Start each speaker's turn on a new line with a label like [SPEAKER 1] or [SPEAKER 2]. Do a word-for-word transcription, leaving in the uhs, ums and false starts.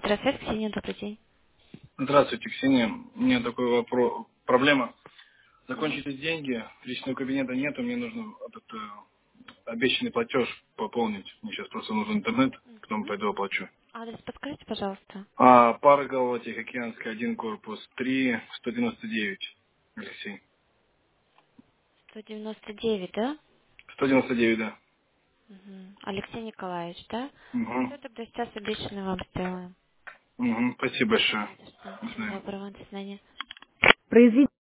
[SPEAKER 1] Электросвет, Ксения, добрый день.
[SPEAKER 2] Здравствуйте, Ксения. У меня такой вопрос. Проблема.
[SPEAKER 1] Мгм.
[SPEAKER 2] Закончились деньги, личного кабинета нету, мне нужно этот э, обещанный платеж пополнить. Мне сейчас просто нужен интернет, потом
[SPEAKER 1] Мгм.
[SPEAKER 2] пойду оплачу.
[SPEAKER 1] Адрес подскажите, пожалуйста.
[SPEAKER 2] А, Парголова, Тихоокеанская, один корпус, три, сто девяносто девять. Алексей.
[SPEAKER 1] сто девяносто девять, да?
[SPEAKER 2] сто девяносто девять, да.
[SPEAKER 1] Мгм. Алексей Николаевич, да?
[SPEAKER 2] Угу.
[SPEAKER 1] Все, тогда сейчас обещанный вам сделаем.
[SPEAKER 2] Угу. Спасибо большое.
[SPEAKER 1] Не за что.
[SPEAKER 2] До
[SPEAKER 1] Всего
[SPEAKER 2] свидания.
[SPEAKER 1] доброго, до свидания.
[SPEAKER 2] Произведение.